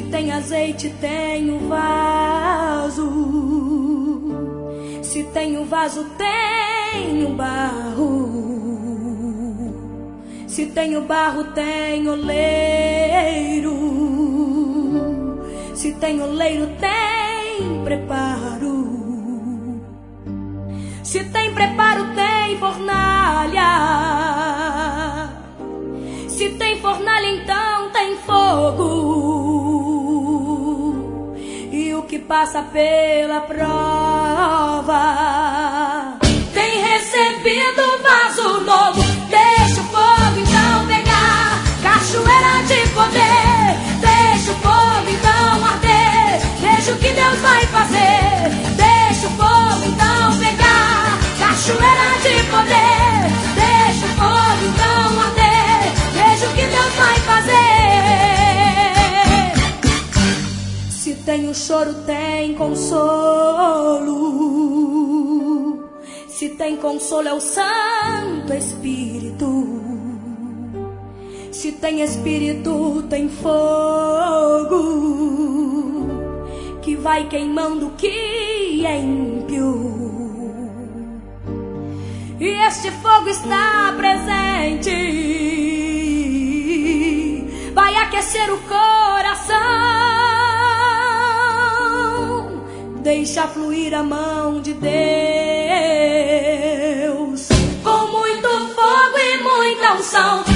tem azeite, tem o vaso. Se tem o vaso, tem o barro. Se tem o barro, tem oleiro. Se tem oleiro, tem preparo. Se tem preparo, tem fornalha. Se tem fornalha, então tem fogo. E o que passa pela prova tem recebido vaso novo. Deixa o fogo então pegar, cachoeira de poder. Deixa o fogo então arder, veja o que Deus vai fazer. Deixa o fogo então pegar, cachoeira de poder. Deixa o fogo então arder, veja o que Deus vai fazer. Se tem o choro, tem consolo. Se tem consolo, é o Santo Espírito. Se tem Espírito, tem fogo que vai queimando o que é ímpio. E este fogo está presente, vai aquecer o coração. Deixa fluir a mão de Deus, com muito fogo e muita unção.